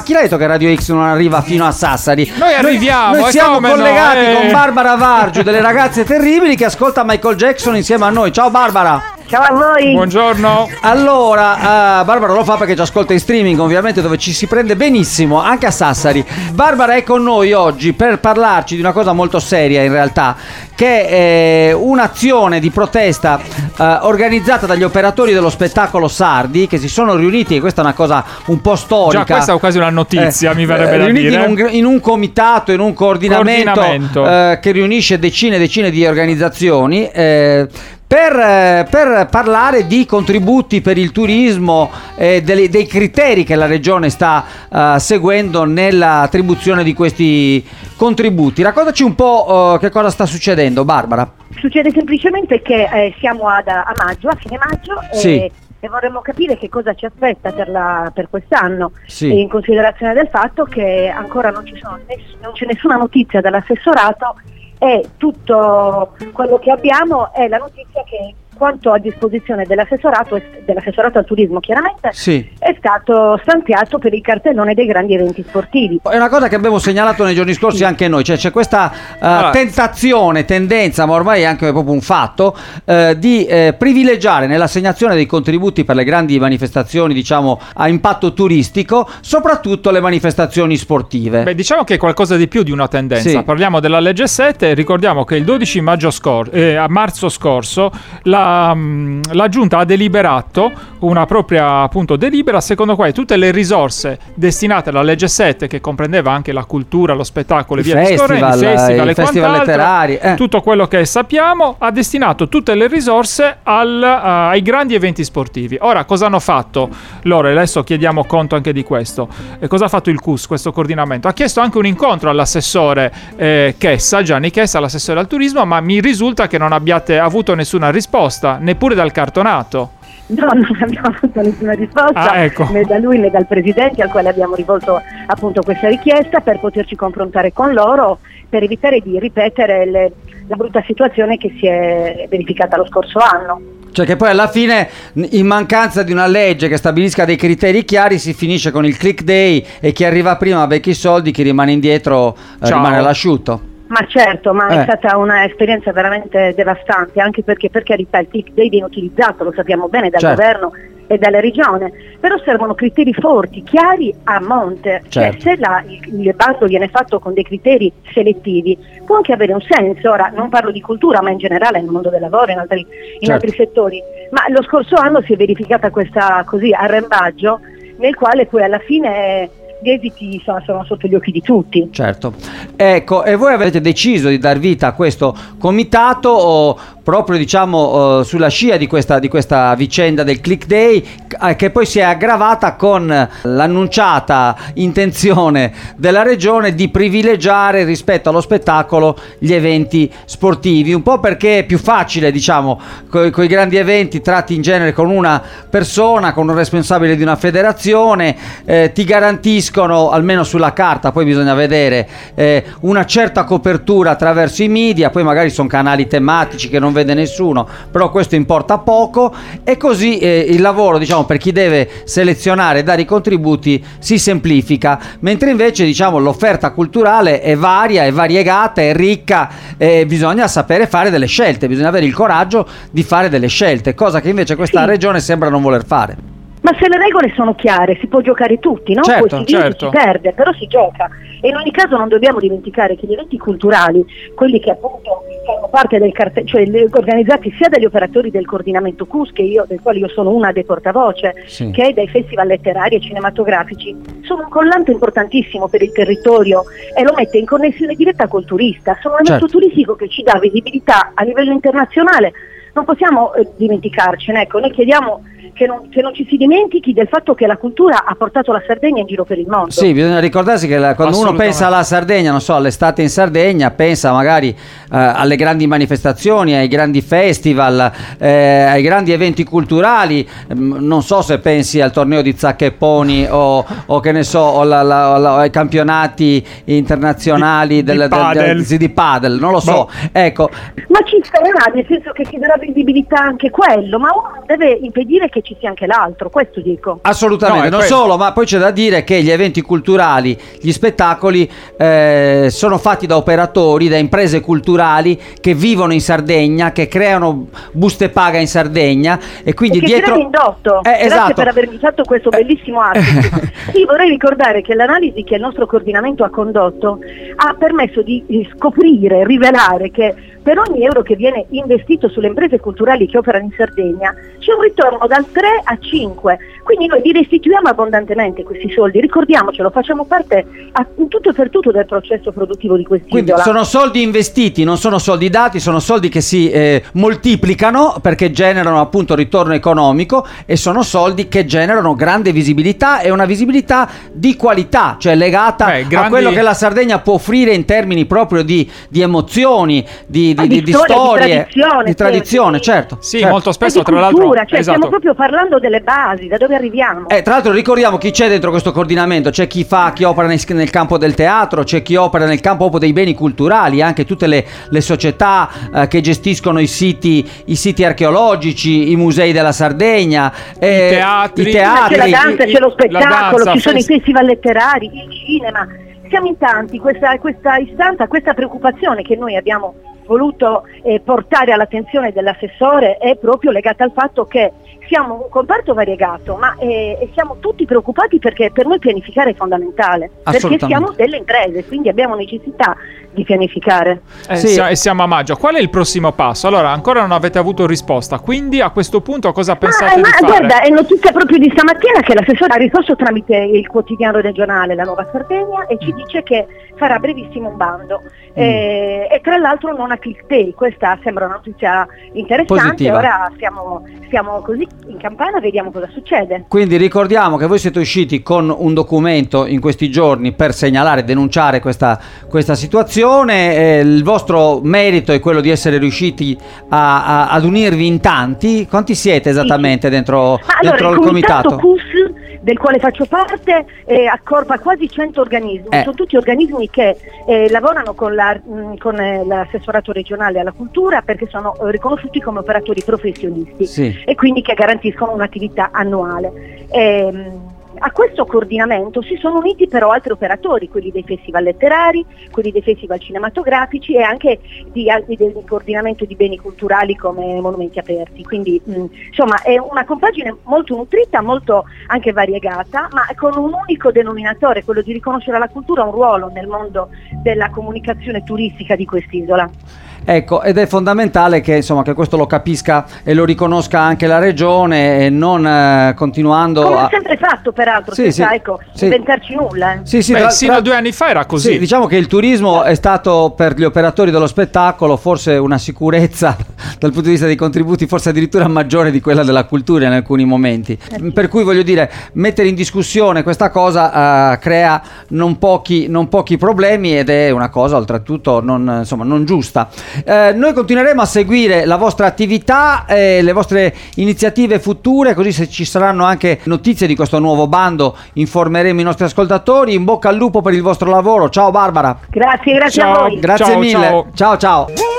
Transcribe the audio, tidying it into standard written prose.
chi l'ha detto che Radio X non arriva fino a Sassari? Noi arriviamo. Noi siamo collegati con Barbara Barbara Vargiu, delle ragazze terribili, che ascolta Michael Jackson insieme a noi. Ciao Barbara. Ciao a voi. Buongiorno. Allora, Barbara lo fa perché ci ascolta in streaming, ovviamente, dove ci si prende benissimo, anche a Sassari. Barbara è con noi oggi per parlarci di una cosa molto seria, in realtà, che è un'azione di protesta organizzata dagli operatori dello spettacolo sardi, che si sono riuniti, e questa è una cosa un po' storica. Già, questa è quasi una notizia, mi verrebbe da riuniti dire. in un comitato, in un coordinamento. Che riunisce decine e decine di organizzazioni, per parlare di contributi per il turismo, dei criteri che la regione sta seguendo nell'attribuzione di questi contributi. Raccontaci un po' che cosa sta succedendo, Barbara. Succede semplicemente che siamo a maggio, a fine maggio, Sì. E vorremmo capire che cosa ci aspetta per quest'anno, Sì. in considerazione del fatto che ancora non c'è nessuna notizia dall'assessorato, e tutto quello che abbiamo è la notizia che quanto a disposizione dell'assessorato al turismo, chiaramente, Sì. è stato stanziato per il cartellone dei grandi eventi sportivi. È una cosa che abbiamo segnalato nei giorni scorsi anche noi, cioè c'è questa tendenza, ma ormai è anche proprio un fatto, di privilegiare nell'assegnazione dei contributi per le grandi manifestazioni, diciamo, a impatto turistico, soprattutto le manifestazioni sportive. Beh, diciamo che è qualcosa di più di una tendenza. Sì. Parliamo della legge 7, ricordiamo che il 12 a marzo scorso la Giunta ha deliberato una propria, appunto, delibera secondo cui tutte le risorse destinate alla legge 7, che comprendeva anche la cultura, lo spettacolo e via discorrendo, i festival e festival letterari, tutto quello che sappiamo, ha destinato tutte le risorse ai grandi eventi sportivi. Ora, cosa hanno fatto loro? Adesso chiediamo conto anche di questo. Cosa ha fatto il CUS, questo coordinamento? Ha chiesto anche un incontro all'assessore Gianni Chessa, l'assessore al turismo, ma mi risulta che non abbiate avuto nessuna risposta, neppure dal cartonato. No, non abbiamo avuto nessuna risposta, ecco. né da lui né dal presidente, al quale abbiamo rivolto appunto questa richiesta per poterci confrontare con loro, per evitare di ripetere la brutta situazione che si è verificata lo scorso anno. Cioè che poi alla fine, in mancanza di una legge che stabilisca dei criteri chiari, si finisce con il click day, e chi arriva prima becca i soldi, chi rimane indietro rimane all'asciutto. Ma certo, ma è stata un'esperienza veramente devastante, anche perché, per carità, il click day viene utilizzato, lo sappiamo bene, dal governo e dalla regione, però servono criteri forti, chiari a monte. Certo. Cioè, se il bando viene fatto con dei criteri selettivi, può anche avere un senso. Ora non parlo di cultura, ma in generale nel mondo del lavoro, in altri settori. Ma lo scorso anno si è verificata questa arrembaggio, nel quale poi alla fine gli esiti sono sotto gli occhi di tutti. Certo. Ecco, e voi avete deciso di dar vita a questo comitato, o proprio, diciamo, sulla scia di questa vicenda del click day, che poi si è aggravata con l'annunciata intenzione della regione di privilegiare rispetto allo spettacolo gli eventi sportivi, un po' perché è più facile, diciamo, con i grandi eventi tratti in genere con una persona, con un responsabile di una federazione, ti garantiscono, almeno sulla carta, poi bisogna vedere, una certa copertura attraverso i media, poi magari sono canali tematici che non vede nessuno, però questo importa poco, e così il lavoro, diciamo, per chi deve selezionare e dare i contributi si semplifica, mentre invece, diciamo, l'offerta culturale è varia, è variegata, è ricca, e bisogna sapere fare delle scelte, bisogna avere il coraggio di fare delle scelte, cosa che invece questa regione sembra non voler fare. Ma se le regole sono chiare si può giocare tutti, no? Certo, poi si vince, si perde, però si gioca. E in ogni caso non dobbiamo dimenticare che gli eventi culturali, quelli che appunto fanno parte del cartello, cioè organizzati sia dagli operatori del coordinamento CUS, del quale io sono una dei portavoce, che dai festival letterari e cinematografici, sono un collante importantissimo per il territorio e lo mette in connessione diretta col turista. Sono un elemento turistico che ci dà visibilità a livello internazionale. Non possiamo dimenticarcene. Ecco, noi chiediamo che non ci si dimentichi del fatto che la cultura ha portato la Sardegna in giro per il mondo. Sì, bisogna ricordarsi che quando uno pensa alla Sardegna, non so, all'estate in Sardegna, pensa magari alle grandi manifestazioni, ai grandi festival, ai grandi eventi culturali. Non so se pensi al torneo di Zacchepponi o che ne so, o ai campionati internazionali di padel, non lo so. Ecco. Ma ci sarà, nel senso che si darà visibilità anche quello, ma uno non deve impedire che ci sia anche l'altro, questo dico. Assolutamente, non solo, ma poi c'è da dire che gli eventi culturali, gli spettacoli sono fatti da operatori, da imprese culturali che vivono in Sardegna, che creano buste paga in Sardegna e quindi che dietro... indotto. Esatto. Grazie per avermi fatto questo bellissimo atto. Sì, vorrei ricordare che l'analisi che il nostro coordinamento ha condotto ha permesso di scoprire, rivelare che per ogni euro che viene investito sulle imprese culturali che operano in Sardegna c'è un ritorno dal 3 a 5, quindi noi li restituiamo abbondantemente questi soldi, ricordiamocelo, facciamo parte in tutto e per tutto del processo produttivo di quest'isola. Quindi sono soldi investiti, non sono soldi dati, sono soldi che si moltiplicano perché generano appunto ritorno economico e sono soldi che generano grande visibilità e una visibilità di qualità, cioè legata a quello che la Sardegna può offrire in termini proprio di emozioni, di storie, di tradizione, certo. Sì, certo. molto spesso tra cultura, l'altro, cioè esatto. stiamo proprio parlando delle basi, da dove arriviamo. Tra l'altro ricordiamo chi c'è dentro questo coordinamento, c'è chi opera nel campo del teatro, c'è chi opera nel campo proprio dei beni culturali, anche tutte le società che gestiscono i siti archeologici, i musei della Sardegna, i teatri. C'è la danza, c'è lo spettacolo, danza, ci sono i festival letterari, il cinema. Siamo in tanti, questa istanza, questa preoccupazione che noi abbiamo voluto portare all'attenzione dell'assessore è proprio legata al fatto che siamo un comparto variegato, ma siamo tutti preoccupati perché per noi pianificare è fondamentale, perché siamo delle imprese, quindi abbiamo necessità di pianificare. E siamo a maggio. Qual è il prossimo passo? Allora, ancora non avete avuto risposta, quindi a questo punto cosa pensate di fare? Guarda, è notizia proprio di stamattina che l'assessore ha risposto tramite il quotidiano regionale La Nuova Sardegna e ci dice che farà brevissimo un bando. E tra l'altro non a click day, questa sembra una notizia interessante. Positiva. Ora siamo così in campana, vediamo cosa succede. Quindi ricordiamo che voi siete usciti con un documento in questi giorni per segnalare e denunciare questa situazione, il vostro merito è quello di essere riusciti ad unirvi in tanti. Quanti siete esattamente dentro il comitato? CUS, del quale faccio parte, accorpa quasi 100 organismi, sono tutti organismi che lavorano con l'assessorato regionale alla cultura perché sono riconosciuti come operatori professionisti e quindi che garantiscono un'attività annuale. A questo coordinamento si sono uniti però altri operatori, quelli dei festival letterari, quelli dei festival cinematografici e anche del coordinamento di beni culturali come monumenti aperti. Quindi insomma è una compagine molto nutrita, molto anche variegata, ma con un unico denominatore, quello di riconoscere alla cultura un ruolo nel mondo della comunicazione turistica di quest'isola. Ecco, ed è fondamentale che questo lo capisca e lo riconosca anche la regione e non continuando come ha sempre fatto peraltro, senza inventarci nulla. Sino a 2 anni fa era così. Sì, diciamo che il turismo è stato per gli operatori dello spettacolo forse una sicurezza dal punto di vista dei contributi forse addirittura maggiore di quella della cultura in alcuni momenti. Per cui voglio dire, mettere in discussione questa cosa crea non pochi problemi ed è una cosa oltretutto non giusta. Noi continueremo a seguire la vostra attività e le vostre iniziative future, così se ci saranno anche notizie di questo nuovo bando informeremo i nostri ascoltatori. In bocca al lupo per il vostro lavoro. Ciao Barbara. Grazie a voi. Grazie mille. Ciao.